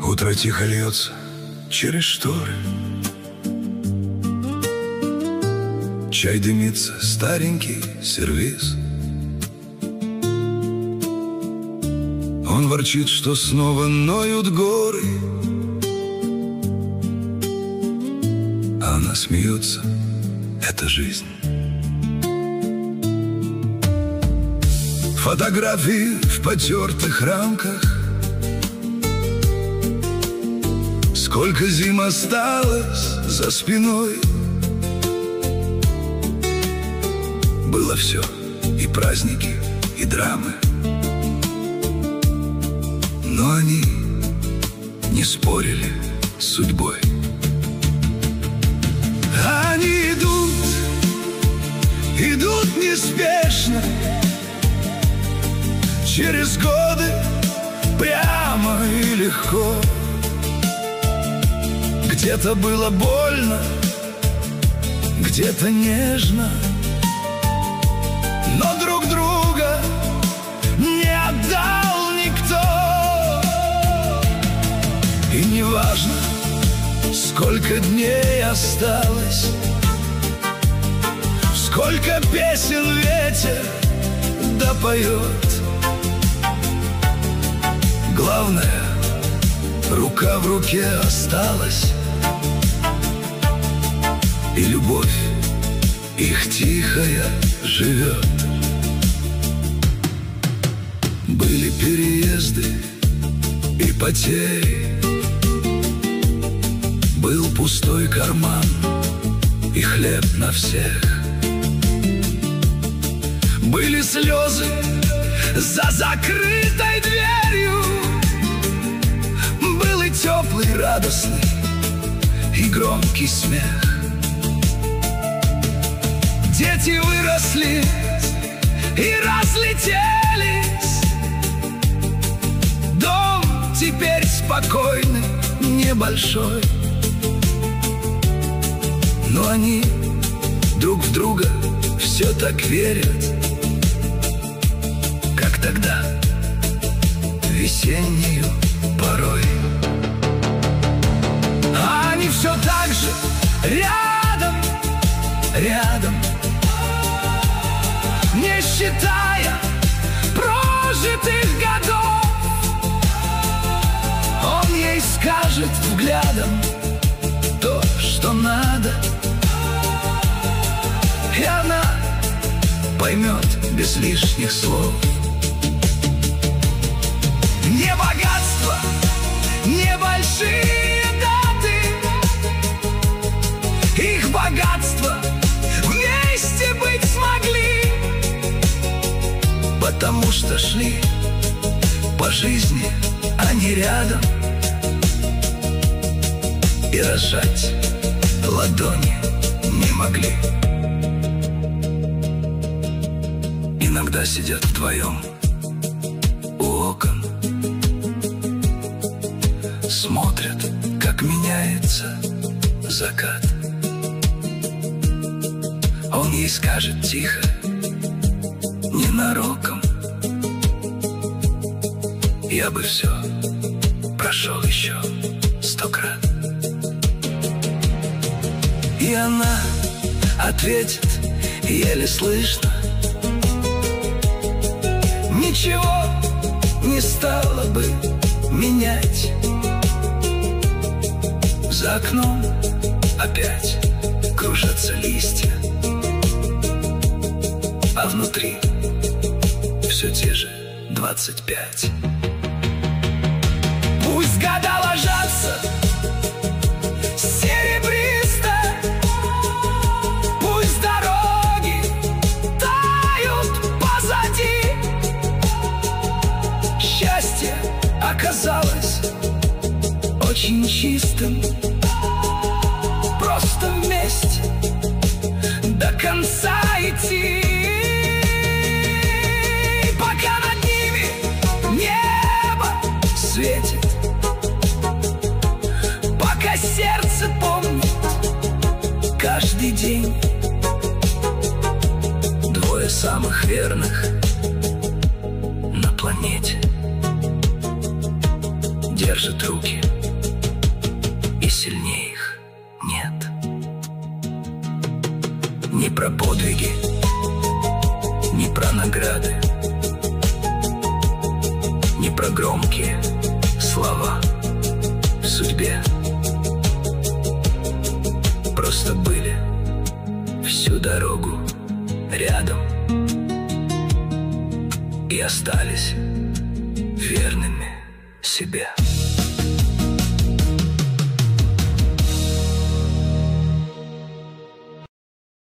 Утро тихо льется через шторы. Чай дымится, старенький сервиз. Он ворчит, что снова ноют горы, а она смеется, это жизнь. Фотографии в потертых рамках. Сколько зим осталось за спиной. Было все, и праздники, и драмы. Но они не спорили с судьбой. Они идут неспешно, через годы, прямо и легко. Где-то было больно, где-то нежно, но друг друга не отдал никто. И не важно, сколько дней осталось, сколько песен ветер допоет. Главное, рука в руке осталась, и любовь их тихая живет. Были переезды и потери, был пустой карман и хлеб на всех. Были слезы за закрытой дверью, был и теплый, радостный и громкий смех. Дети выросли и разлетелись, дом теперь спокойный, небольшой. Но они друг в друга все так верят, как тогда, весеннюю порой. А они все так же рядом, рядом, не считая прожитых годов. Он ей скажет взглядом то, что надо, и она поймет без лишних слов. Не богатство, не большие даты, их богатство вместе быть смогли, потому что шли по жизни они рядом, и разжать ладони не могли. Иногда сидят вдвоем у окон, смотрят, как меняется закат. Он ей скажет тихо, ненароком: я бы все прошел еще 100 крат. И она ответит еле слышно: ничего не стало бы менять. За окном опять кружатся листья, а внутри все те же 25. Пусть года ложатся серебристо, пусть дороги тают позади. Счастье оказалось очень чистым, просто вместе до конца идти. Пока над ними небо светит, пока сердце помнит каждый день. Двое самых верных на планете держат руки Не про подвиги, не про награды, не про громкие слова в судьбе. Просто были всю дорогу рядом и остались верными себе.